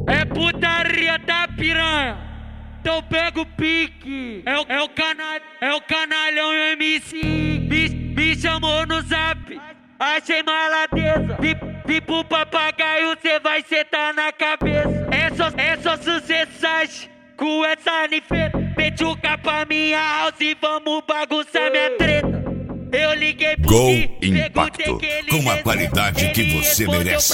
É putaria da piranha. Então pega o pique. É o canalhão e o MC. Me chamou no zap, achei maladeza. Vi pro papagaio, cê vai sentar na cabeça. É só sucessagem com essa nifeta. Mete o capa minha house e vamos bagunçar minha treta. Eu liguei pro Gol Impacto, com a qualidade que você merece.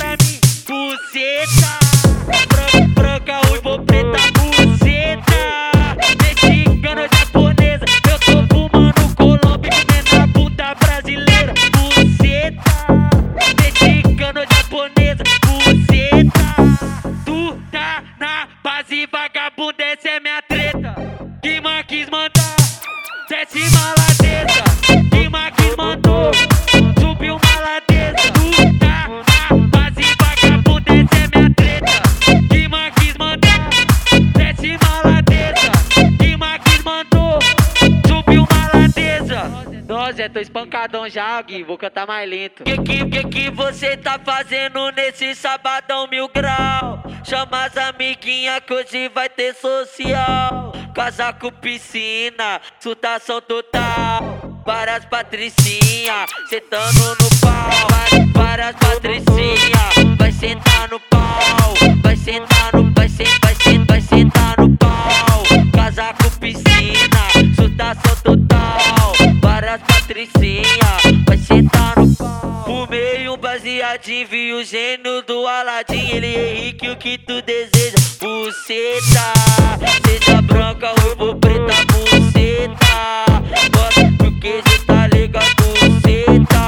Buceta, branca, ruiva, preta, buceta. Mexicana, japonesa, eu tô fumando Colômbia, comendo a puta brasileira. Buceta, mexicana, japonesa, buceta. Tu tá na base, vagabunda, essa é minha treta. Que quis mandar, desce maladeza. Que quis mandou, subiu maladeza. Tu tá na base, vagabunda, essa é minha treta. Que quis mandar, desce maladeza. Que quis mandou, subiu maladeza. Nossa, tô espancadão já, Gui, vou cantar mais lento. Que você tá fazendo nesse sabadão 1000 grau? Chama as amiguinhas que hoje vai ter social. Casaco, piscina, surtação total. Várias patricinha, sentando no pau. Várias patricinha, vai sentar no pau. Vai sentar no, vai sentar no pau. Casaco, piscina, surtação total. Várias patricinha, vai sentar no pau. Fumei um baseadinho, vi o gênio do Aladim. Ele é Henrique, o que tu deseja? Buceta, seja branca, ruiva, preta, buceta. Gosta do queijo, tá ligado, buceta.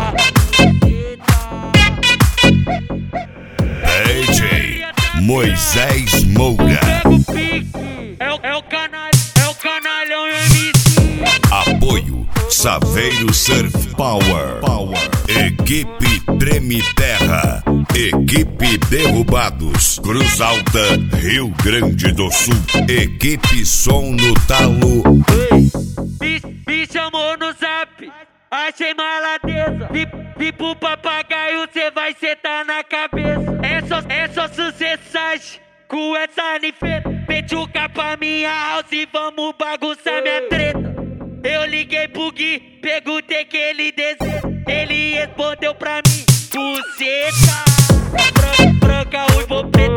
DJ Moisés Moura. Pega o pique, é o canalhão e o MC. Apoio Saveiro Surf Power. Equipe Treme Terra. Equipe Derrubados, Cruz Alta, Rio Grande do Sul. Equipe Som no Talo. Me chamou no zap, achei maladeza. Vi pro papagaio, cê vai sentar na cabeça. É só sucessagem com essa nifeta. Mete o capa minha house e vamos bagunçar minha treta. Eu liguei pro Gui, perguntei que ele deseja. Ele respondeu pra mim: buceta, branca, ruiva, preta.